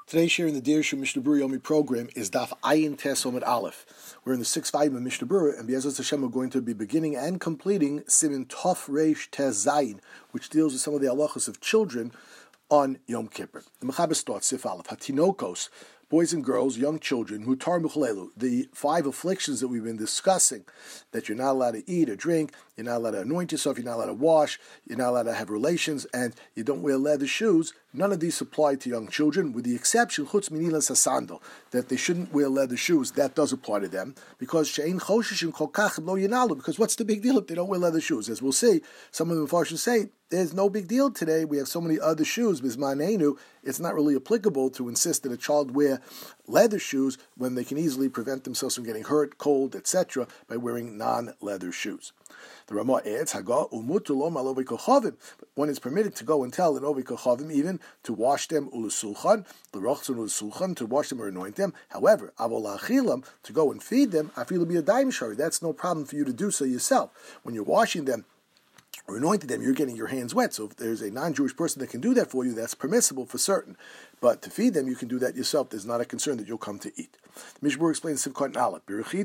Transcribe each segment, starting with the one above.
Today's share in the Deir Shu Mishnah Berurah Yomi program is Daf Ayin Tes Omid Aleph. We're in the 6th volume of Mishnah Berurah, and B'ezras Hashem we're going to be beginning and completing Siman Tov Reish Tes Zayin, which deals with some of the halachos of children on Yom Kippur. The Mechaber starts Sif Aleph Hatinokos, boys and girls, young children, Mutar Muchlelu, the 5 afflictions that we've been discussing, that you're not allowed to eat or drink, you're not allowed to anoint yourself, you're not allowed to wash, you're not allowed to have relations, and you don't wear leather shoes. None of these apply to young children, with the exception, Chutz Minilas Hasandal, that they shouldn't wear leather shoes. That does apply to them, because She'ein Choshishim Kol Kach Lo Yinalu, because what's the big deal if they don't wear leather shoes? As we'll see, some of the Mepharshim say, there's no big deal today. We have so many other shoes. Bismanenu, it's not really applicable to insist that a child wear leather shoes when they can easily prevent themselves from getting hurt, cold, etc. by wearing non-leather shoes. The Ramah adds, one is permitted to go and tell an Ovi Kochavim even to wash them ulusulchan, the rochzun ulusulchan, to wash them or anoint them. However, avolachilam, to go and feed them, afilu be a daim shari. That's no problem for you to do so yourself. When you're washing them or anointing them, you're getting your hands wet. So if there's a non-Jewish person that can do that for you, that's permissible for certain. But to feed them, you can do that yourself. There's not a concern that you'll come to eat. The Mishnah Berurah explains Sivkot Aleph.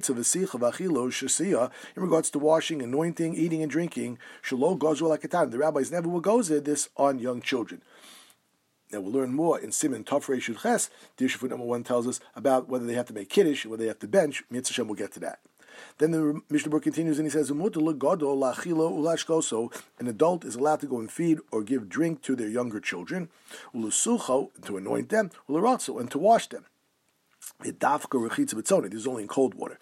In regards to washing, anointing, eating, and drinking, the rabbis never will go there this on young children. Now we'll learn more in Siman Tov Reish Yud Ches. The issue number 1 tells us about whether they have to make kiddush, whether they have to bench. Mitzvah Shem will get to that. Then the Mishnah Berurah continues and he says, an adult is allowed to go and feed or give drink to their younger children, to anoint them, and to wash them. This is only in cold water.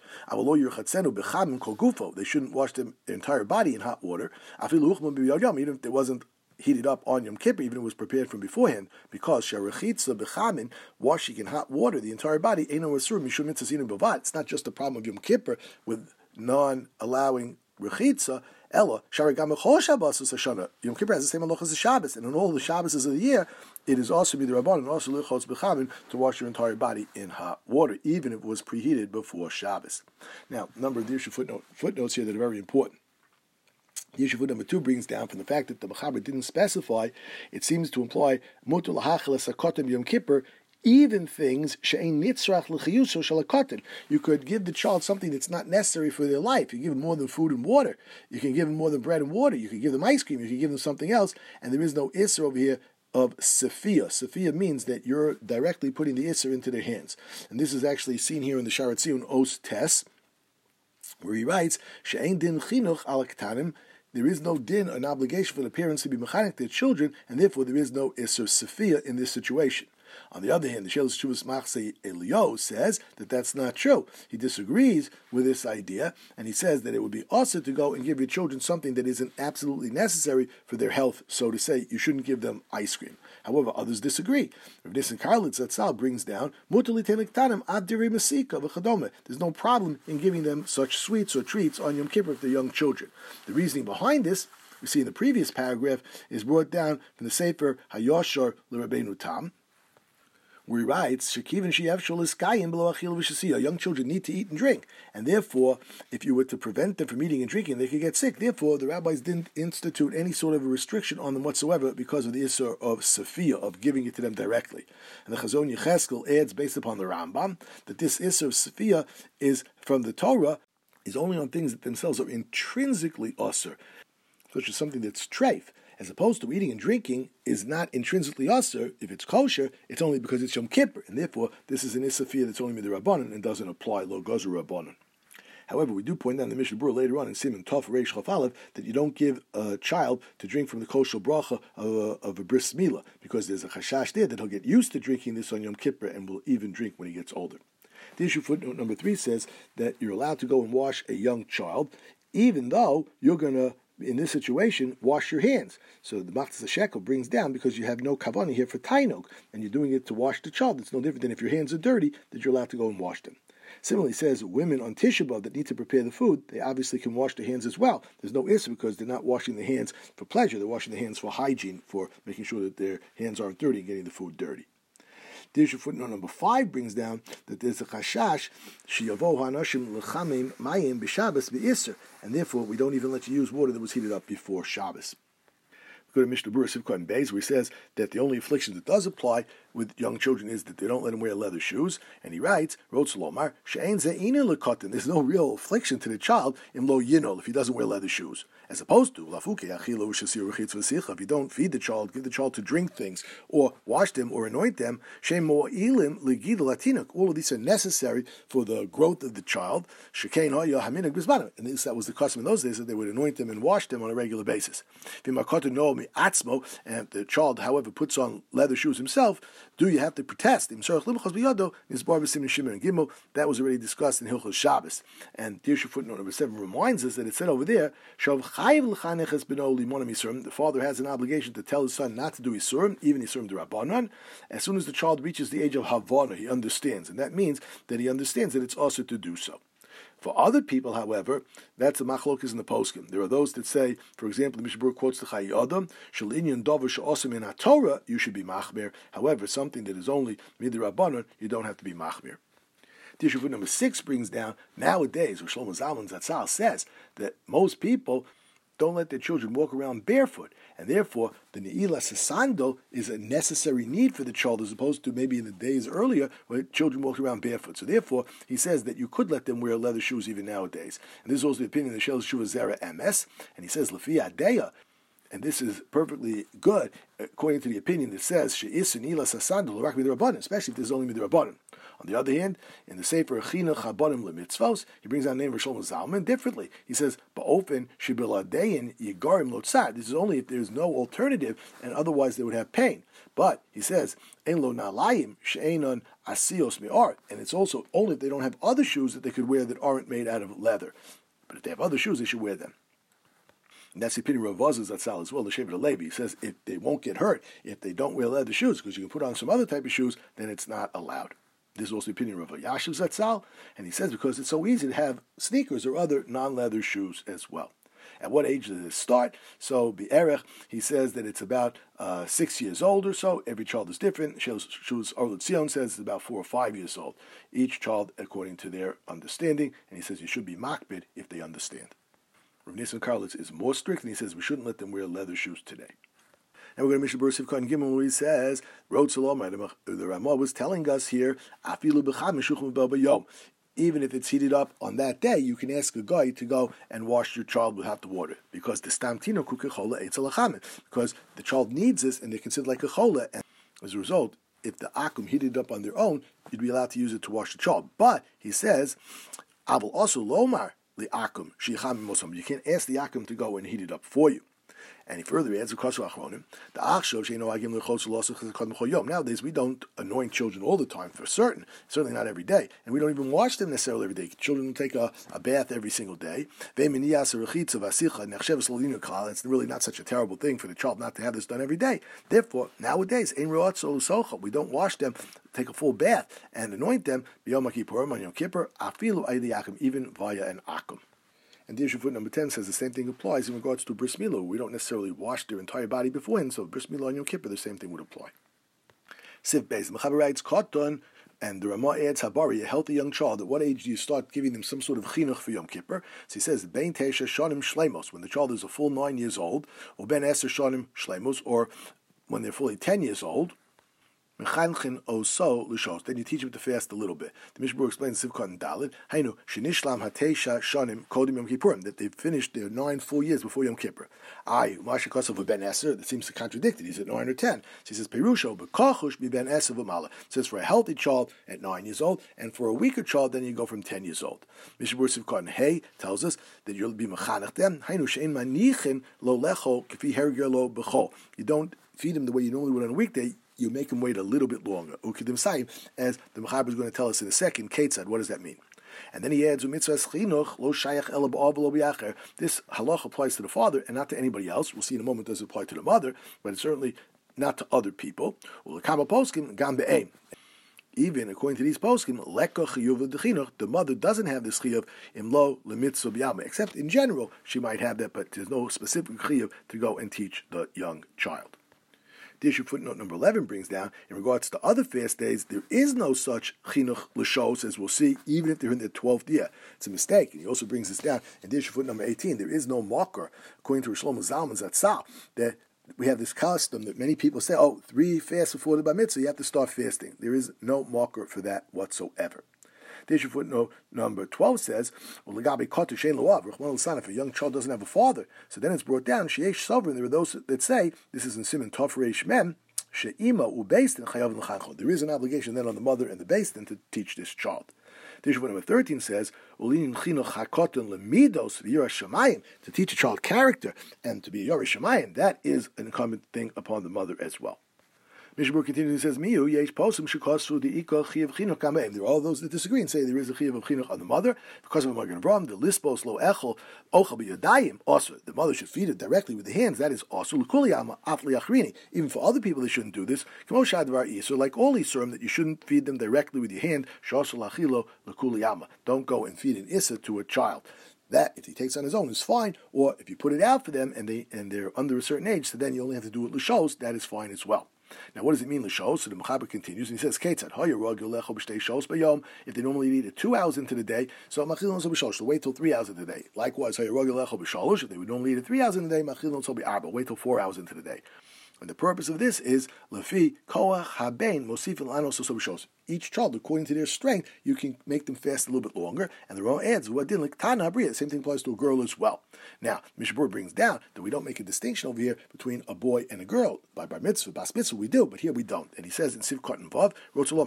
They shouldn't wash their entire body in hot water, even if there wasn't heated up on Yom Kippur, even if it was prepared from beforehand, because washing in hot water the entire body, it's not just a problem of Yom Kippur with non-allowing rechitza, Yom Kippur has the same halachas as Shabbos, and on all the Shabbos of the year, it is also midrabanan and also lichotz b'chamin to wash your entire body in hot water, even if it was preheated before Shabbos. Now, a number of the footnotes here that are very important. The issue number 2 brings down from the fact that the Mechaber didn't specify, it seems to imply mutul ha'acheles hakotem Yom Kippur, even things she'ein nitzrach l'chiyuso shalakoten. You could give the child something that's not necessary for their life. You give them more than food and water. You can give them more than bread and water. You can give them ice cream. You can give them something else. And there is no isser over here of Safia. Safia means that you're directly putting the isser into their hands. And this is actually seen here in the Sharat Ziyun Os Tes, where he writes, she'ein din chinuch al ketanim. There is no din, an obligation for the parents to be mechanik their children, and therefore there is no Isser Safia in this situation. On the other hand, the Shelas Tshuvas Machzei Elio says that that's not true. He disagrees with this idea, and he says that it would be also to go and give your children something that isn't absolutely necessary for their health, so to say. You shouldn't give them ice cream. However, others disagree. Rav Nissen Karlitz Zatzal brings down, there's no problem in giving them such sweets or treats on Yom Kippur if they're young children. The reasoning behind this, we see in the previous paragraph, is brought down from the Sefer Hayoshar L'Rabbeinu Tam, where he writes, young children need to eat and drink, and therefore, if you were to prevent them from eating and drinking, they could get sick. Therefore, the rabbis didn't institute any sort of a restriction on them whatsoever because of the Isser of Safia, of giving it to them directly. And the Chazon Yecheskel adds, based upon the Rambam, that this Isser of Safia is from the Torah, is only on things that themselves are intrinsically Usser, such as something that's treif, as opposed to eating and drinking is not intrinsically usher. If it's kosher, it's only because it's Yom Kippur, and therefore this is an Isafiyah that's only midrabanan and doesn't apply lo gazer rabbanan. However, we do point out in the Mishnah Berurah later on in Siman Tov Reish Chaf Aleph that you don't give a child to drink from the kosher bracha of a bris milah, because there's a chashash there that he'll get used to drinking this on Yom Kippur and will even drink when he gets older. The issue footnote number 3 says that you're allowed to go and wash a young child, even though you're going to, in this situation, wash your hands. So the Machzas Shekel brings down, because you have no kavanah here for tainok, and you're doing it to wash the child. It's no different than if your hands are dirty, that you're allowed to go and wash them. Similarly, it says women on Tisha B'Av that need to prepare the food, they obviously can wash their hands as well. There's no issue because they're not washing their hands for pleasure. They're washing their hands for hygiene, for making sure that their hands aren't dirty and getting the food dirty. The issue footnote number 5 brings down that there's a chashash sheyavo hanashim lechamim mayim b'Shabbos b'Isser, and therefore we don't even let you use water that was heated up before Shabbos. go to Mishnah Berurah Sivkot and Beis, where he says that the only affliction that does apply with young children is that they don't let them wear leather shoes. And he writes, Rotzalomar, She'ein ze'ina lekotin. There's no real affliction to the child in lo yinol if he doesn't wear leather shoes. As opposed to, if you don't feed the child, give the child to drink things, or wash them, or anoint them, all of these are necessary for the growth of the child. And that was the custom in those days, that they would anoint them and wash them on a regular basis. And if the child, however, puts on leather shoes himself, do you have to protest? That was already discussed in Hilchos Shabbos. And Dirshu footnote number 7 reminds us that it said over there, the father has an obligation to tell his son not to do Isurim, even Isurim D'Rabbanan. As soon as the child reaches the age of Havana, he understands. And that means that he understands that it's also to do so. For other people, however, that's a machlokes in the poskim. There are those that say, for example, the Mishnah Berurah quotes the Chayei Adam, Shel inyan davar she'osim in HaTorah, you should be machmir. However, something that is only midrabanan, you don't have to be machmir. Tishuvut number 6 brings down, nowadays, where Shlomo Zalman Zatzal says that most people don't let their children walk around barefoot, and therefore the ne'ilah sasando is a necessary need for the child, as opposed to maybe in the days earlier where children walked around barefoot. So therefore, he says that you could let them wear leather shoes even nowadays. And this is also the opinion of the Shel Yeshuva Zera MS, and he says Lefi Adeya, and this is perfectly good according to the opinion that says she'is ne'ilah sasando l'rak midrabanan, especially if there's only midrabanan. On the other hand, in the Sefer Chinuch Habanim LeMitzvos, he brings down the name of Shlomo Zalman differently. He says, "Ba'ofen shebiladein yigarim lo tzad." This is only if there is no alternative, and otherwise they would have pain. But he says, "Ein lo nalayim she'einon asios me'ar," and it's also only if they don't have other shoes that they could wear that aren't made out of leather. But if they have other shoes, they should wear them. And that's the opinion of Rav Vazaz Zatzal as well, the Shevet HaLevi. He says if they won't get hurt if they don't wear leather shoes, because you can put on some other type of shoes, then it's not allowed. This is also the opinion of Rav Yashiv Zatzal, and he says because it's so easy to have sneakers or other non-leather shoes as well. At what age does it start? So Be'erech, he says that it's about 6 years old or so. Every child is different. Shus Orla Tzion says it's about 4 or 5 years old. Each child according to their understanding, and he says you should be makbid if they understand. Rav Nissen Karlitz is more strict, and he says we shouldn't let them wear leather shoes today. And we're going to Mishnah Berurah Sivkot Gimel, where he says, the Ramah was telling us here, even if it's heated up on that day, you can ask a guy to go and wash your child with hot water, because the stamtino kukechola eitzel, because the child needs this, and they're considered like a chola, and as a result, if the akum heated up on their own, you'd be allowed to use it to wash the child. But he says, Abel also lomar li akum shicham mosam. You can't ask the akum to go and heat it up for you. And he further adds, nowadays we don't anoint children all the time, for certain, certainly not every day, and we don't even wash them necessarily every day. Children take a bath every single day. It's really not such a terrible thing for the child not to have this done every day. Therefore, nowadays, we don't wash them, take a full bath, and anoint them, even via an akum. And the issue foot number 10 says the same thing applies in regards to bris milah. We don't necessarily wash their entire body beforehand, so bris milah and Yom Kippur, the same thing would apply. Siv Beis, the Mechaber writes, Koton, and the Ramah adds Habari, a healthy young child. At what age do you start giving them some sort of chinuch for Yom Kippur? So he says, Bein Teisha Shonim Shlemos, when the child is a full 9 years old, or Ben Eser Shonim Shlemos, or when they're fully 10 years old. Then you teach him to fast a little bit. The Mishnah Berurah explains Sivkot and Dalet. Hainu shenishlam hateisha shanim kodim Yom Kippurim, that they've finished their 9 full years before Yom Kippur. Masha Kosav of Ben Eser, that seems to contradict it. He's at 9 or 10. So he says Perusho b'kochush bi Ben Eser v'mala. Says for a healthy child at 9 years old, and for a weaker child, then you go from 10 years old. Mishnah Berurah Sivkot and Hey tells us that you'll be mechanech them. Hainu shein manichin lo lecho k'fi herger lo b'chol. You don't feed him the way you normally would on a weekday. You make him wait a little bit longer. Ukidim Saim, as the Mechaber is going to tell us in a second, Ketzad, what does that mean? And then he adds, This halach applies to the father and not to anybody else. We'll see in a moment, does it apply to the mother, but it's certainly not to other people. Even according to these poskim, the mother doesn't have this chiyuv imlo lemitzvah b'yalma. Except in general, she might have that, but there's no specific chiyuv to go and teach the young child. The issue footnote number 11 brings down, in regards to other fast days, there is no such chinuch l'shos, as we'll see, even if they're in their 12th year. It's a mistake. And he also brings this down in the issue footnote number 18. There is no marker, according to Shlomo Zalman Zatzal, that we have this custom that many people say, 3 fasts before the bar mitzvah, you have to start fasting. There is no marker for that whatsoever. Tissue footnote number 12 says, if a young child doesn't have a father, so then it's brought down, Sheyesh Sovereign, there are those that say, this is in Siman Tov Reish Mem, She'ima u'beistin chayav l'chanchol. There is an obligation then on the mother and the beistin to teach this child. Tissue footnote number 13 says, to teach a child character and to be a Yoreh Shamayim, that is an incumbent thing upon the mother as well. Mishabur continues and says, Miyu yesh posum shekasu the ikol chiyav chinuch kameim. There are all those that disagree and say there is a chiyav of chinuch on the mother because of a Magen Avraham. The lispos lo echol ochel b'yadayim. Also, the mother should feed it directly with the hands. That is also l'kuli alma afli achrini. Even for other people, they shouldn't do this. Kamo shadvar isur, like all isurim, that you shouldn't feed them directly with your hand. Shasul achilo l'kuli alma. Don't go and feed an issa to a child. That, if he takes on his own, is fine. Or if you put it out for them and they're under a certain age, so then you only have to do it l'shos. That is fine as well. Now, what does it mean, l'shos? So the Mechaber continues, and he says, Ketzad, if they normally eat it 2 hours into the day, so machilon so b'shalosh, so wait till 3 hours into the day. Likewise, if they would normally eat it 3 hours in the day, machilon so b'arba, wait till 4 hours into the day. And the purpose of this is, lefi koach haben mosifin lanos so b'shos. Each child, according to their strength, you can make them fast a little bit longer. And the Rambam adds, the same thing applies to a girl as well. Now, Mishabur brings down that we don't make a distinction over here between a boy and a girl. By bar mitzvah, bas mitzvah, we do, but here we don't. And he says in Sivkot and Vav,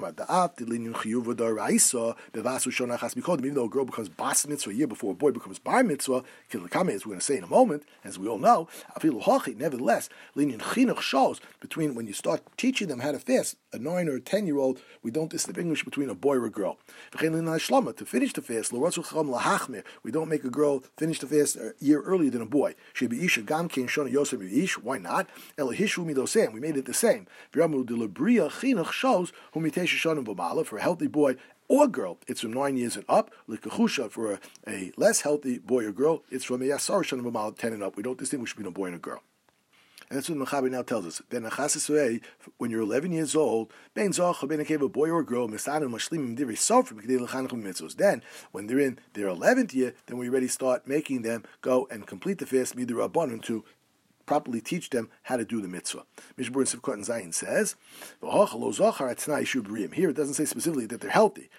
even though a girl becomes bas mitzvah a year before a boy becomes bar mitzvah, as we're going to say in a moment, as we all know, nevertheless, linyan chinuch shows between when you start teaching them how to fast, a 9 or a 10-year-old, we don't distinguish between a boy or a girl. To finish the fast, we don't make a girl finish the fast a year earlier than a boy. Why not? We made it the same. For a healthy boy or girl, it's from 9 years and up. For a less healthy boy or girl, it's from a yasar shanim v'ma'ala, 10 and up. We don't distinguish between a boy and a girl. And that's what the Mechaber now tells us. When you're 11 years old, a boy or a girl, then when they're in their 11th year, then we already start making them go and complete the fast midrabanan to properly teach them how to do the mitzvah. Mishbur and Sivkot and Zayin says, here it doesn't say specifically that they're healthy.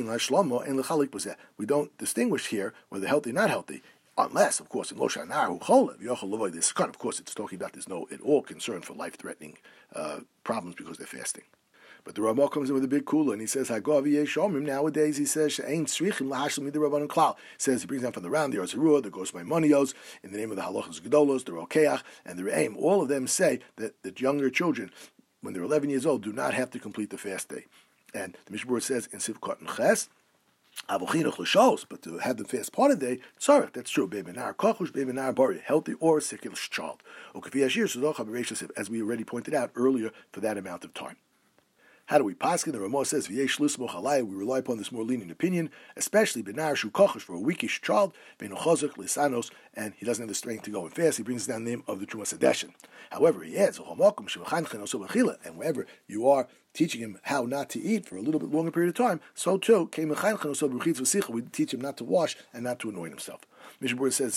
We don't distinguish here whether they're healthy or not healthy. Unless, of course, in Lo Shanar Cholev, this of course, it's talking about there's no at all concern for life-threatening problems because they're fasting. But the Ramah comes in with a big kula and he says, nowadays he says, says he brings down from the round the Arzarua, the Gos Maimonios, in the name of the Halachas Gedolos, the Rokeach, and the Re'im. All of them say that younger children, when they're 11 years old, do not have to complete the fast day. And the Mishbur says in Sivkot and Ches, but to have the fast part of the day, sorry, that's true. Healthy or sick child. As we already pointed out earlier, for that amount of time. How do we paskin? The Ramah says, we rely upon this more lenient opinion, especially benar shu kochosh, for a weakish child, and he doesn't have the strength to go and fast. He brings down the name of the Trumas Hadeshin. However, he adds, and wherever you are teaching him how not to eat for a little bit longer period of time, so too, we teach him not to wash and not to anoint himself. Mishabur says,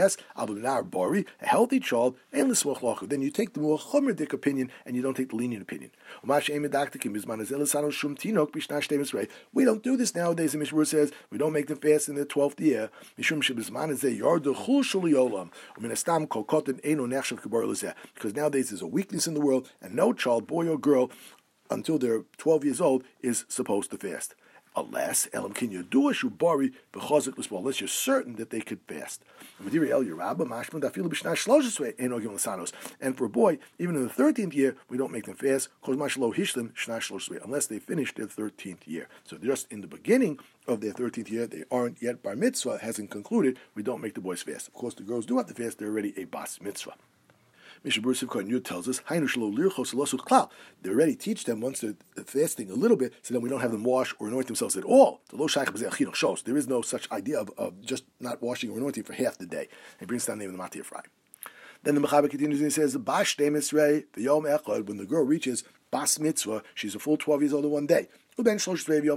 a healthy child, then you take the more chomerdik opinion and you don't take the lenient opinion. We don't do this nowadays, and Mishabur says, we don't make them fast in their 12th year. Because nowadays there's a weakness in the world, and no child, boy or girl, until they're 12 years old, is supposed to fast. Unless unless you're certain that they could fast. And for a boy, even in the 13th year, we don't make them fast, unless they finish their 13th year. So just in the beginning of their 13th year, they aren't yet bar mitzvah, hasn't concluded, we don't make the boys fast. Of course, the girls do have to fast, they're already a bas mitzvah. Mishabur Sivkot Yud tells us, they already teach them once they're fasting a little bit, so then we don't have them wash or anoint themselves at all. There is no such idea of just not washing or anointing for half the day. He brings down the name of the Mati Ephraim. Then the Mechaber continues and he says, when the girl reaches Bas Mitzvah, she's a full 12 years old in one day. So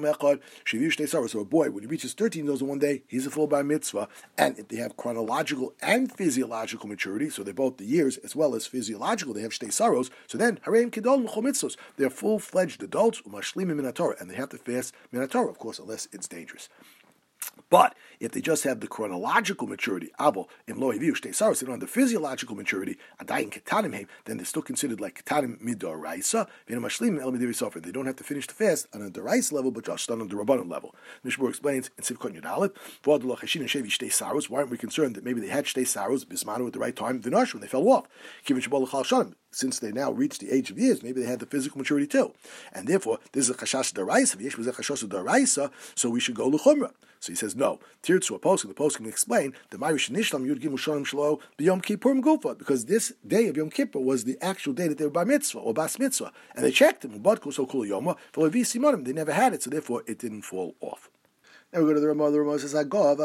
a boy, when he reaches 13 years old one day, he's a full bar mitzvah. And if they have chronological and physiological maturity, so they're both the years as well as physiological, they have shtei saros, so then hareim kidol l'chomitzos. They're full-fledged adults, umashlimim min haTorah, and they have to fast min haTorah, of course, unless it's dangerous. But if they just have the chronological maturity, abo im lo hiviu shtei saros, they don't have the physiological maturity, adayin ketanim heim, then they're still considered like ketanim midoraisa, v'enu mashlimim el midiri sofer. They don't have to finish the fast on a doraisa level, but just on a rabbanon level. Mishmur explains in Sivkot Yudalet, v'od lo cheshin and shevi shtei saros. Why aren't we concerned that maybe they had shtei saros bismanu at the right time, v'nosh when they fell off? Kivin shabol l'chal shanim. Since they now reached the age of years, maybe they had the physical maturity too. And therefore, this is a chashash daraisa, v'yesh was a chashash daraisa, so we should go l'chumra. So he says, no. Tirtzu, a poskim, the poskim can explain, the Marish Nishlam Yud Gimel Shonim Shlo b'Yom Kippurim Gufa, because this day of Yom Kippur was the actual day that they were bar mitzvah or bas mitzvah. And they checked them, so kul yoma, for they never had it, so therefore it didn't fall off. Now we go to the Ramah. The Ramah says,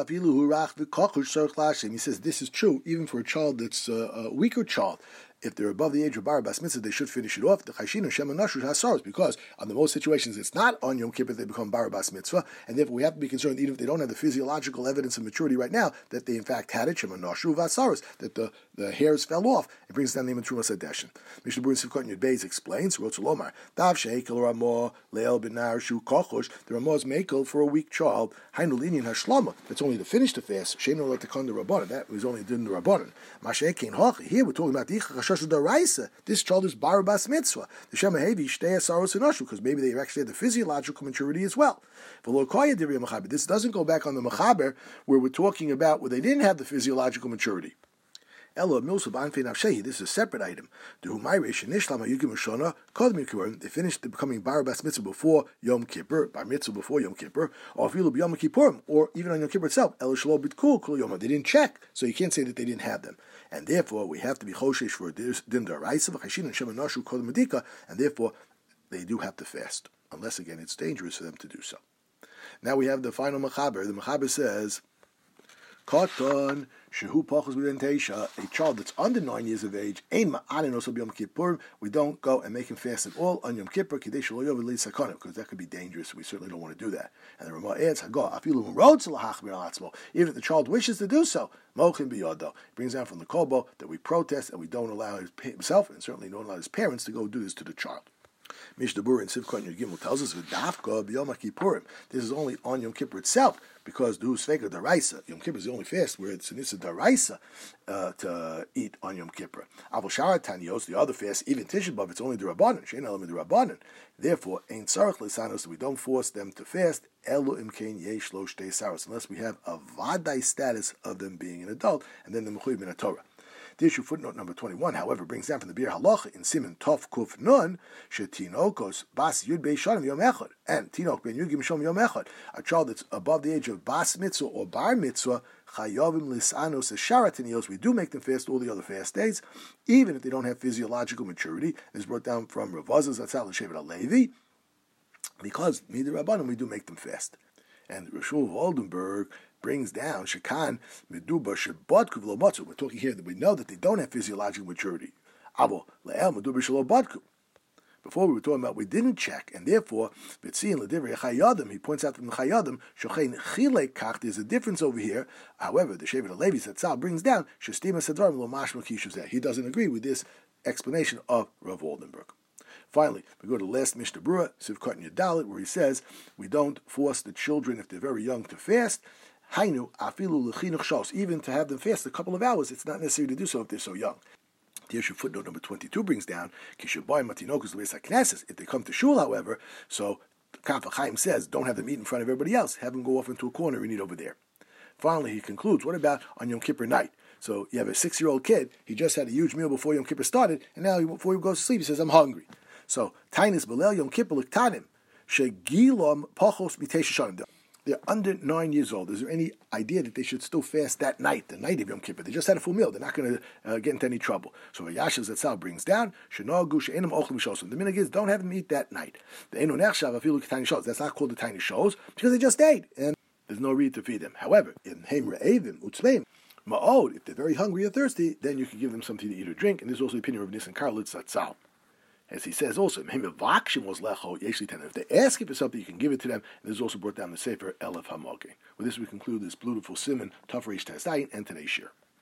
he says, this is true even for a child that's a weaker child. If they're above the age of bar bas mitzvah, they should finish it off. The chayshin and shema nashush hasaros, because on the most situations it's not on Yom Kippur they become bar bas mitzvah, and therefore we have to be concerned, even if they don't have the physiological evidence of maturity right now, that they in fact had it shema nashush hasaros, that the hairs fell off. It brings down the name of Trumas Adeshin. Mishnah Berurah Sivkot Yud Beis explains, Rotzulomar Dav Sheikel Ramah Leil Benar Shu Kochosh. The Ramah is mekel for a weak child. Hainu Linyan Hashlama. That's only to finish the fast. Sheinu Lo Tekon the Rabbanan. That was only doing the Rabbanan. Mashekein Hachi. Here we're talking about the this child is bar bas mitzvah. The Shema Hevi shtei asaros inashu, because maybe they actually had the physiological maturity as well. This doesn't go back on the mechaber where we're talking about where they didn't have the physiological maturity. This is a separate item. They finished becoming bar bas mitzvah before Yom Kippur, bar mitzvah before Yom Kippur, or even on Yom Kippur itself. They didn't check, so you can't say that they didn't have them. And therefore, we have to be choshesh for din daraisa v'chashin and shema nashu kol medika, and therefore they do have to fast, unless again it's dangerous for them to do so. Now we have the final mechaber. The mechaber says, "Katan shehu pachos b'denteisha, a child that's under 9 years of age, ein ma'anin also b'Yom Kippur. We don't go and make him fast at all on Yom Kippur, kidei shelo yovel le'sakana, because that could be dangerous. We certainly don't want to do that." And the Ramah adds, "Hago afilu rods lahachmir al atzmo." Even if the child wishes to do so, mochin biyado. Brings down from the Kobo that we protest and we don't allow himself, and certainly don't allow his parents, to go do this to the child. Mishnah Berurah in Sivkot Yud Gimel tells us v'dafka b'Yom Kippurim. This is only on Yom Kippur itself, because the Sveka Daraisa. Yom Kippur is the only fast where it's an Issa Daraisa to eat on Yom Kippur. Avol Shara Tanios, the other fast, even Tisha B'Av, it's only the Rabbanan. Shein elam the Rabbanan. Therefore, ain't tzarich l'sanos, we don't force them to fast. Elu imkein yesh lo shtei saros, unless we have a vadai status of them being an adult, and then the mechuyev min Torah. The issue footnote number 21, however, brings down from the Bir Halacha in Siman Tov Kuf Nun, Shetinokos Bas Yud Bei Shonim Yom Echad, and Tinok Ben Yud Gim Shom Yom Echad, a child that's above the age of Bas Mitzvah or Bar Mitzvah, Chayovim Lisanos Sharatinios, we do make them fast all the other fast days, even if they don't have physiological maturity. It's brought down from Rav Azaz Zatzal Shevet HaLevi, because neither Rabbanim we do make them fast. And Rishul of Oldenburg brings down Shekan Meduba Shabbatku V'Lo. We're talking here that we know that they don't have physiological maturity. Abo Le'el Meduba Shelo Batku. Before we were talking about we didn't check, and therefore B'tziin L'Divrei Chayadim, he points out from the Chayadim Shochein Chilei Kach. There's a difference over here. However, the Shevet HaLevi Zatzal brings down Shestima Sedvarim Lo Mashma Kishuzeh. He doesn't agree with this explanation of Rav Oldenburg. Finally, we go to the last Mishnah Berurah, Sivkot Yudalet, where he says we don't force the children if they're very young to fast. Hainu afilu lechinuch shos, even to have them fast a couple of hours, it's not necessary to do so if they're so young. The issue footnote number 22 brings down kishaboy matinokus lebeis haknesses. If they come to shul, however, so Kaf HaChaim says don't have them eat in front of everybody else. Have them go off into a corner and eat over there. Finally, he concludes, what about on Yom Kippur night? So you have a 6-year-old kid. He just had a huge meal before Yom Kippur started, and now before he goes to sleep, he says, "I'm hungry." So, Tainis Belel Yom Kippur L'Ktanim, Shegilom Pachos Mitesha Shonim. They're under 9 years old. Is there any idea that they should still fast that night, the night of Yom Kippur? They just had a full meal. They're not going to get into any trouble. So, Yashav Zatzal brings down, Shenogu She'enim Ochlim Shosim. The minhag is, don't have them eat that night. The Eno Nechshav Afilu Tiny Shows. That's not called the tiny shows, because they just ate, and there's no reason to feed them. However, in Heim Re'evim, Utzleim, Ma'od, if they're very hungry or thirsty, then you can give them something to eat or drink, and this is also the opinion of Nisan Karlitz Zatzal. As he says also, if they ask you for something, you can give it to them. And this is also brought down in the Sefer Elef HaMokim. With this, we conclude this beautiful Siman, Tafresh Tes Zayin, and today's shir.